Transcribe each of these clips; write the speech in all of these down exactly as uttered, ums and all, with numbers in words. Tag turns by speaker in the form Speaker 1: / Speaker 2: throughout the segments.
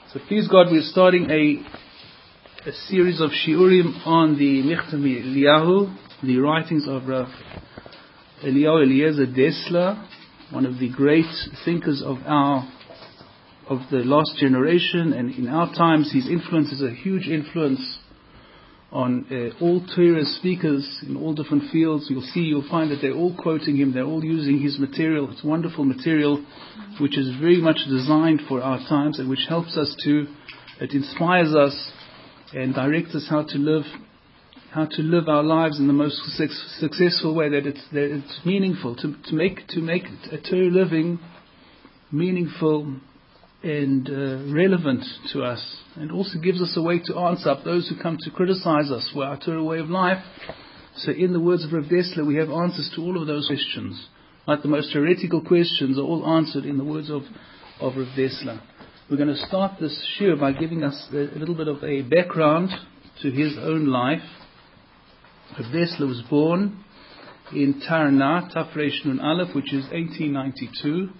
Speaker 1: So please God, we're starting a, a series of shiurim on the Michtav Eliyahu, the writings of Rav Eliyahu Eliezer Dessler, one of the great thinkers of our of the last generation, and in our times his influence is a huge influence on uh, all Torah speakers in all different fields. You'll see, you'll find that they're all quoting him, they're all using his material. It's wonderful material which is very much designed for our times and which helps us to, it inspires us and directs us how to live how to live our lives in the most su- successful way, that it's, that it's meaningful, to, to make to make a Torah living meaningful and uh, relevant to us, and also gives us a way to answer up those who come to criticize us for our Torah way of life. So in the words of Rav Dessler, we have answers to all of those questions. Like the most heretical questions are all answered in the words of, of Rav Dessler. We're going to start this shir by giving us a, a little bit of a background to his own life. Rav Dessler was born in Tarna, Tafresh Nun Aleph, which is eighteen ninety-two.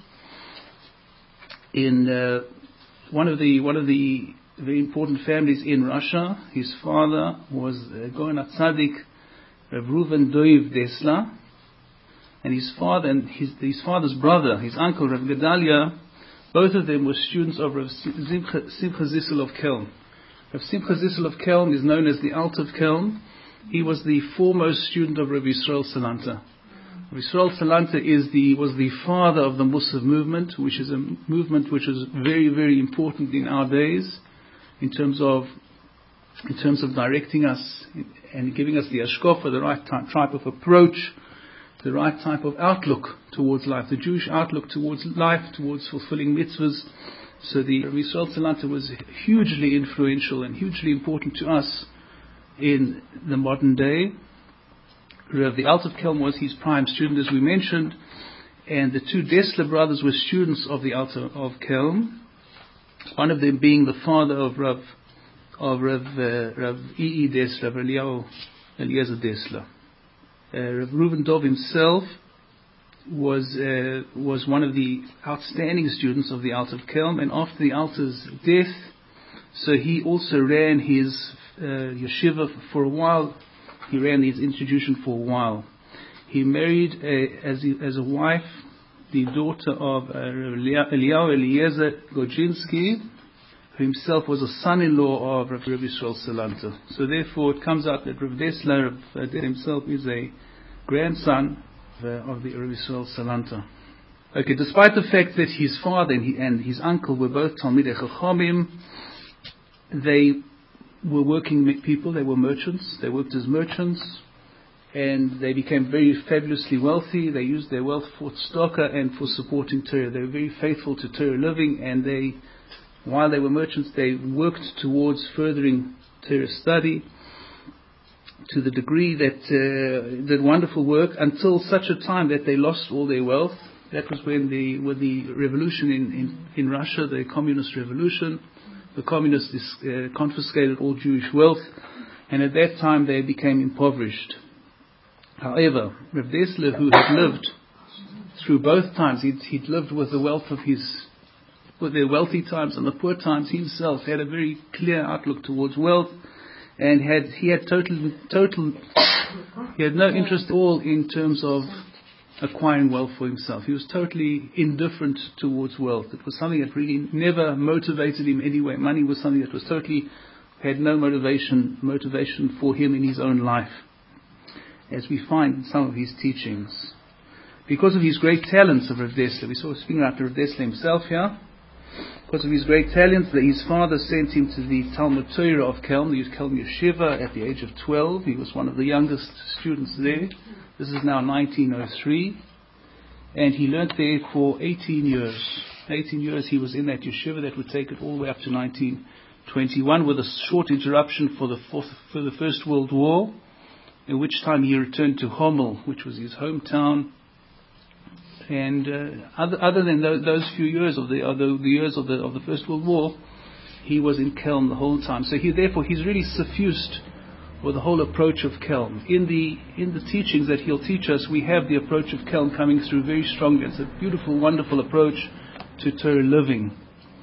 Speaker 1: In uh, one of the one of the very important families in Russia. His father was uh, Goen HaTzadik, Rav Reuven Doiv Dessler, and his father and his his father's brother, his uncle Rav Gedalia, both of them were students of Rav Simcha, Simcha Zissel of Kelm. Rav Simcha Zissel of Kelm is known as the Alter of Kelm. He was the foremost student of Rav Yisrael Salanter. Yisrael Salanter is the was the father of the Musaf movement, which is a movement which is very, very important in our days, in terms of in terms of directing us and giving us the ashkofa, the right type of approach, the right type of outlook towards life, the Jewish outlook towards life, towards fulfilling mitzvahs. So the Yisrael Salanter was hugely influential and hugely important to us in the modern day. The Alter of Kelm was his prime student, as we mentioned, and the two Dessler brothers were students of the Alter of Kelm. One of them being the father of Rav of Rav uh, Rav E E Dessler, Rav Eliyahu Eliezer Dessler. Uh, Rav Reuven Dov himself was uh, was one of the outstanding students of the Alter of Kelm, and after the Alter's death, so he also ran his uh, yeshiva for a while. He ran his institution for a while. He married a, as, a, as a wife the daughter of uh, Eliyahu Eliezer Godzinski, who himself was a son-in-law of Rav Yisrael Salanter. So therefore it comes out that Rav Dessler uh, himself is a grandson of, uh, of the Rav Yisrael Salanter. Okay, despite the fact that his father and, he, and his uncle were both Talmidei Chachamim, they were working people, they were merchants, they worked as merchants, and they became very fabulously wealthy. They used their wealth for tzedakah and for supporting Torah. They were very faithful to Torah living, and they, while they were merchants, they worked towards furthering Torah study to the degree that uh, did wonderful work until such a time that they lost all their wealth. That was when the when the revolution in, in, in Russia, the communist revolution. The communists uh, confiscated all Jewish wealth, and at that time they became impoverished. However, Rav Dessler, who had lived through both times, he'd, he'd lived with the wealth of his, with their wealthy times and the poor times himself, had a very clear outlook towards wealth, and had he had total, total, he had no interest at all in terms of acquiring wealth for himself. He was totally indifferent towards wealth. It was something that really never motivated him anyway. Money was something that was totally, had no motivation motivation for him in his own life, as we find in some of his teachings. Because of his great talents of Rav Dessler, we saw speaking about Rav Dessler himself here, because of his great talents, that his father sent him to the Talmud Torah of Kelm, the Kelm Yeshiva, at the age of twelve. He was one of the youngest students there. This is now nineteen oh three, and he learnt there for eighteen years. eighteen years he was in that yeshiva. That would take it all the way up to nineteen twenty-one, with a short interruption for the fourth, for the First World War, in which time he returned to Hommel, which was his hometown. And uh, other, other than those, those few years of the, other, the years of the of the First World War, he was in Kelm the whole time. So he therefore he's really suffused with the whole approach of Kelm. In the in the teachings that he'll teach us, we have the approach of Kelm coming through very strongly. It's a beautiful, wonderful approach to Torah living.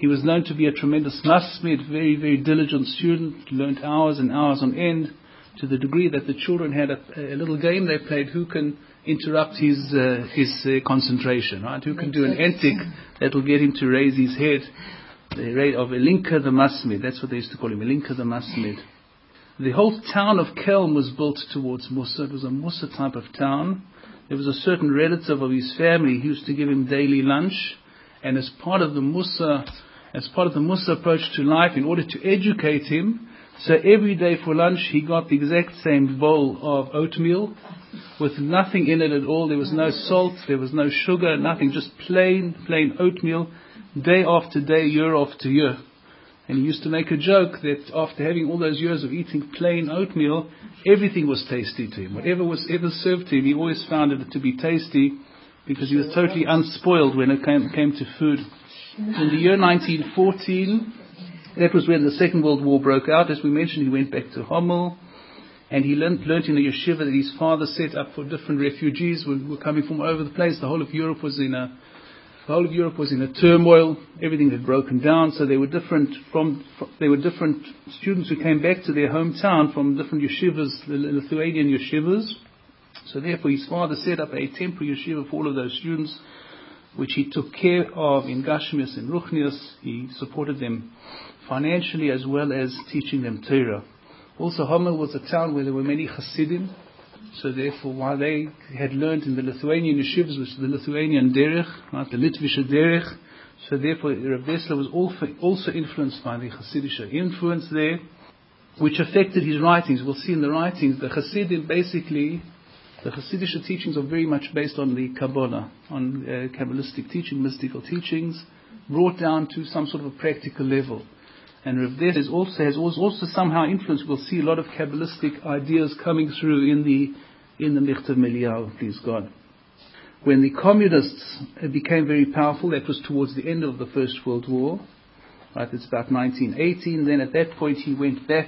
Speaker 1: He was known to be a tremendous masmid, very, very diligent student, learned hours and hours on end, to the degree that the children had a, a little game they played, who can interrupt his uh, his uh, concentration, right? Who can do an antic that will get him to raise his head. The rate of Elinka the Masmid, that's what they used to call him, Elinka the Masmid. The whole town of Kelm was built towards Musa. It was a Musa type of town. There was a certain relative of his family who used to give him daily lunch, and as part of the Musa, as part of the Musa approach to life, in order to educate him, so every day for lunch he got the exact same bowl of oatmeal with nothing in it at all. There was no salt, there was no sugar, nothing, just plain, plain oatmeal, day after day, year after year. And he used to make a joke that after having all those years of eating plain oatmeal, everything was tasty to him. Whatever was ever served to him, he always found it to be tasty, because he was totally unspoiled when it came, came to food. In the year nineteen fourteen, that was when the Second World War broke out. As we mentioned, he went back to Hommel, and he learnt, learnt in a yeshiva that his father set up for different refugees who were coming from all over the place. The whole of Europe was in a the whole of Europe was in a turmoil. Everything had broken down, so they were different from, from there were different students who came back to their hometown from different yeshivas, the Lithuanian yeshivas. So therefore, his father set up a temporary yeshiva for all of those students, which he took care of in Gashmias and Ruchnias. He supported them financially as well as teaching them Torah. Also, Hommel was a town where there were many Hasidim. So therefore, while they had learned in the Lithuanian yeshivas, which is the Lithuanian derech, right, the Litvische derech, so therefore Rav Dessler was also influenced by the Hasidic influence there, which affected his writings. We'll see in the writings, the Hasidim basically, the Hasidic teachings are very much based on the Kabbalah, on uh, Kabbalistic teaching, mystical teachings, brought down to some sort of a practical level. And Rav Dessler also has also somehow influenced. We'll see a lot of Kabbalistic ideas coming through in the in the Michtav Meliyahu, please God. When the communists became very powerful, that was towards the end of the First World War. Right, it's about nineteen eighteen. Then at that point he went back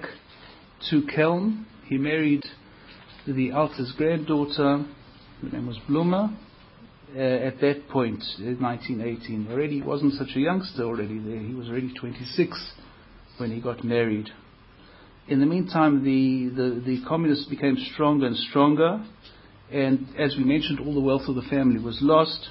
Speaker 1: to Kelm. He married the Alta's granddaughter. Her name was Bluma. Uh, at that point, in nineteen eighteen, already he wasn't such a youngster already there. He was already twenty-six when he got married. In the meantime, the, the, the communists became stronger and stronger, and as we mentioned, all the wealth of the family was lost.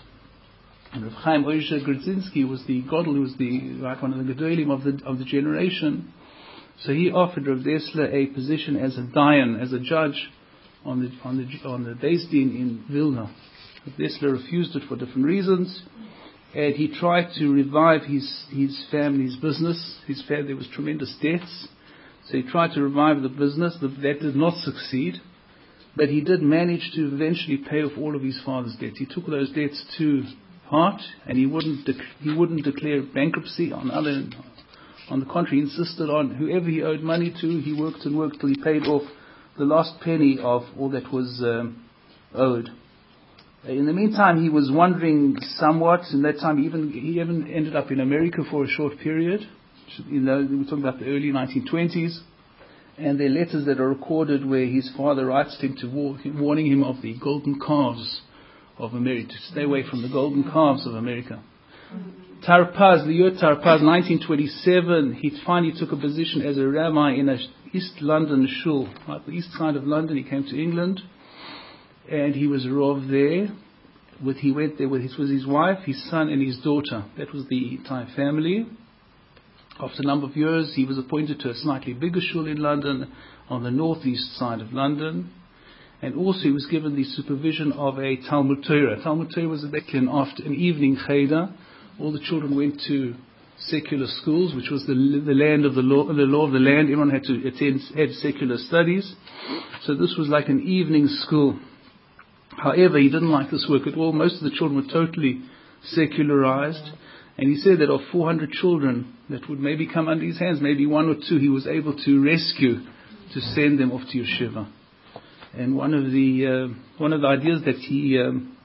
Speaker 1: And Rav Chaim Oisha Grodzinski was the Godel, who was the right, one of the Gedolim of the of the generation. So he offered Rav Dessler a position as a dayan, as a judge on the on the on the Beis Din in Vilna. Rav Dessler refused it for different reasons. And he tried to revive his, his family's business. His family, there was tremendous debts. So he tried to revive the business. That did not succeed. But he did manage to eventually pay off all of his father's debts. He took those debts to heart, and he wouldn't dec- he wouldn't declare bankruptcy. On other, on the contrary, he insisted on whoever he owed money to, he worked and worked till he paid off the last penny of all that was um, owed. In the meantime, he was wandering somewhat. In that time, he even he even ended up in America for a short period. You know, we're talking about the early nineteen twenties, and there are letters that are recorded where his father writes to him to war- warning him of the golden calves of America, to stay away from the golden calves of America. Tarpaz, the year Tarpaz, nineteen twenty-seven, he finally took a position as a rabbi in a East London shul, right, the east side of London. He came to England. And he was a Rav there. With, he went there with his, with his wife, his son, and his daughter. That was the entire family. After a number of years, he was appointed to a slightly bigger shul in London, on the northeast side of London. And also he was given the supervision of a Talmud Torah. Talmud Torah was an after an evening cheder. All the children went to secular schools, which was the the land of the law, the law of the land. Everyone had to attend had secular studies. So this was like an evening school. However, he didn't like this work at all. Most of the children were totally secularized. And he said that of four hundred children that would maybe come under his hands, maybe one or two he was able to rescue, to send them off to yeshiva. And one of the uh, one of the ideas that he um,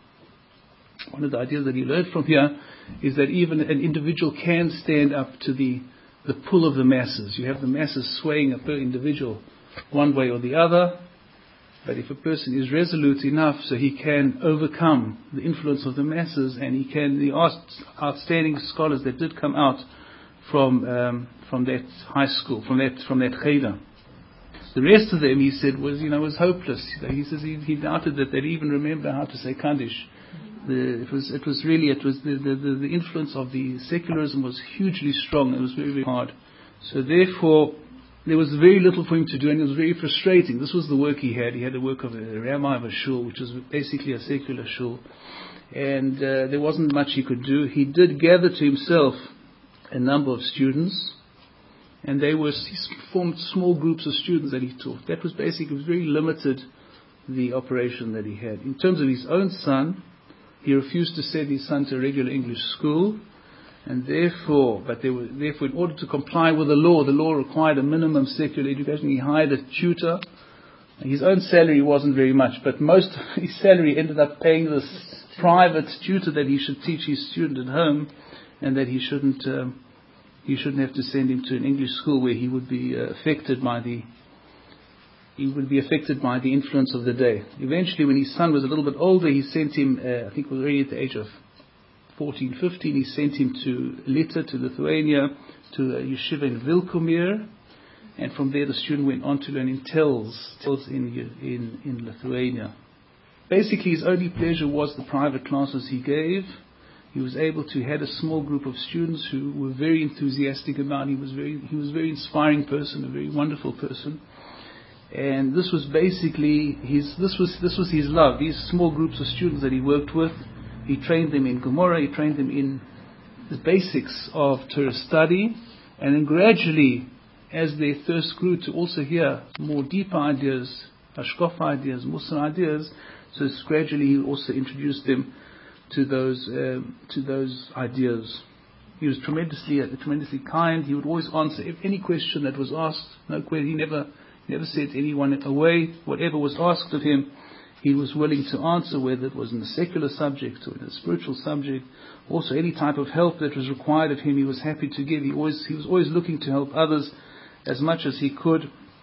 Speaker 1: one of the ideas that he learned from here is that even an individual can stand up to the the pull of the masses. You have the masses swaying a per individual one way or the other. But if a person is resolute enough so he can overcome the influence of the masses, and he can, the outstanding scholars that did come out from um, from that high school, from that from that cheder. The rest of them, he said, was you know was hopeless. He says he, he doubted that they'd even remember how to say Kaddish. The, it was it was really it was the, the, the, the influence of the secularism was hugely strong. It was very very hard. So therefore, there was very little for him to do, and it was very frustrating. This was the work he had. He had the work of a rabbi of a shul, which was basically a secular shul, and uh, there wasn't much he could do. He did gather to himself a number of students, and they were he formed small groups of students that he taught. That was basically it was very limited, the operation that he had. In terms of his own son, he refused to send his son to a regular English school. And therefore, but they were, therefore, in order to comply with the law, the law required a minimum secular education. He hired a tutor. His own salary wasn't very much, but most of his salary ended up paying this private tutor that he should teach his student at home, and that he shouldn't um, he shouldn't have to send him to an English school where he would be uh, affected by the he would be affected by the influence of the day. Eventually, when his son was a little bit older, he sent him. Uh, I think it was already at the age of fourteen, fifteen, he sent him to Lita, to Lithuania, to a yeshiva in Vilkomir, and from there the student went on to learn in Tels, Tels in, in, in Lithuania. Basically, his only pleasure was the private classes he gave. He was able to had a small group of students who were very enthusiastic about him. He was very he was a very inspiring person, a very wonderful person. And this was basically his this was this was his love. These small groups of students that he worked with. He trained them in Gemara, he trained them in the basics of Torah study, and then gradually, as their thirst grew to also hear more deeper ideas, Hashkofa ideas, Musar ideas, so gradually he also introduced them to those um, to those ideas. He was tremendously uh, tremendously kind. He would always answer any question that was asked. No question. He never he never sent anyone away. Whatever was asked of him, he was willing to answer, whether it was in a secular subject or in a spiritual subject. Also, any type of help that was required of him, he was happy to give. He always he was always looking to help others as much as he could.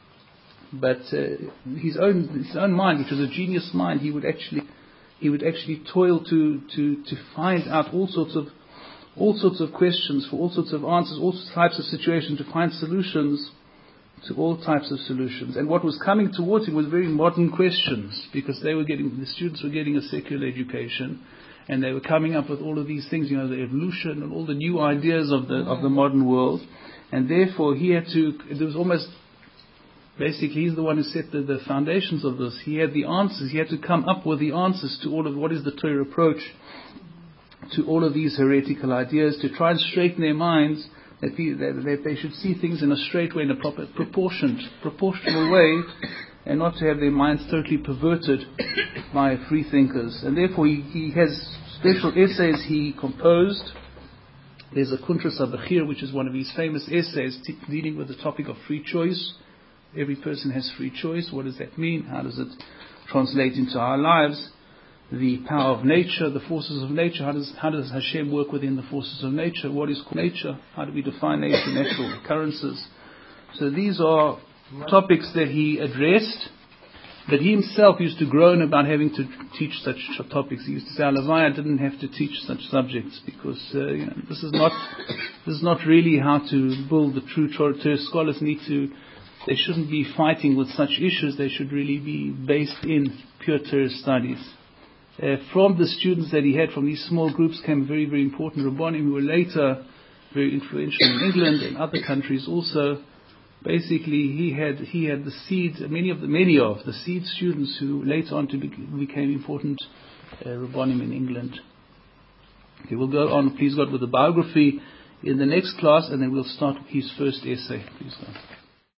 Speaker 1: But uh, his own his own mind, which was a genius mind, he would actually he would actually toil to to to find out all sorts of all sorts of questions for all sorts of answers, all types of situations, to find solutions to all types of solutions. And what was coming towards him was very modern questions, because they were getting, the students were getting a secular education, and they were coming up with all of these things, you know, the evolution and all the new ideas of the of the modern world. And therefore he had to, there was almost, basically he's the one who set the, the foundations of this. He had the answers, he had to come up with the answers to all of what is the Torah approach to all of these heretical ideas, to try and straighten their minds, that, the, that, that they should see things in a straight way, in a proper, proportioned, proportional way, and not to have their minds totally perverted by free thinkers. And therefore he, he has special essays he composed. There's a Kuntras HaBechir, which is one of his famous essays t- dealing with the topic of free choice. Every person has free choice. What does that mean? How does it translate into our lives? The power of nature, the forces of nature. How does how does Hashem work within the forces of nature? What is called nature? How do we define nature, natural occurrences? So these are topics that he addressed, but he himself used to groan about having to teach such topics. He used to say, Alavai, didn't have to teach such subjects, because uh, you know, this is not this is not really how to build the true Torah. Scholars need to, they shouldn't be fighting with such issues. They should really be based in pure Torah studies. Uh, from the students that he had from these small groups came very, very important Rabbanim, who were later very influential in England and other countries also. Basically, he had he had the seed, many of the many of the seed students who later on to be, became important uh, Rabbanim in England. Okay, we'll go on, please God, with the biography in the next class, and then we'll start with his first essay. Please God.